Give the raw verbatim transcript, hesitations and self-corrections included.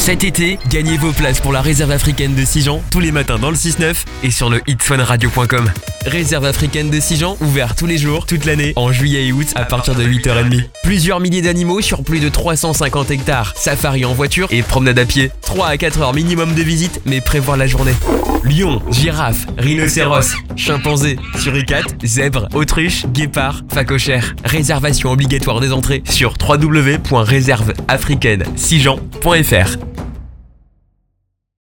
Cet été, gagnez vos places pour la réserve africaine de Sijan tous les matins dans le six neuf et sur le hits fun radio point com. Réserve africaine de Sijan, ouvert tous les jours, toute l'année, en juillet et août à partir de huit heures trente. Plusieurs milliers d'animaux sur plus de trois cent cinquante hectares. Safari en voiture et promenade à pied. trois à quatre heures minimum de visite, mais prévoir la journée. Lion, girafe, rhinocéros, chimpanzé, suricate, zèbre, autruche, guépard, phacochère. Réservation obligatoire des entrées sur w w w point réserve africaine sijan point f r.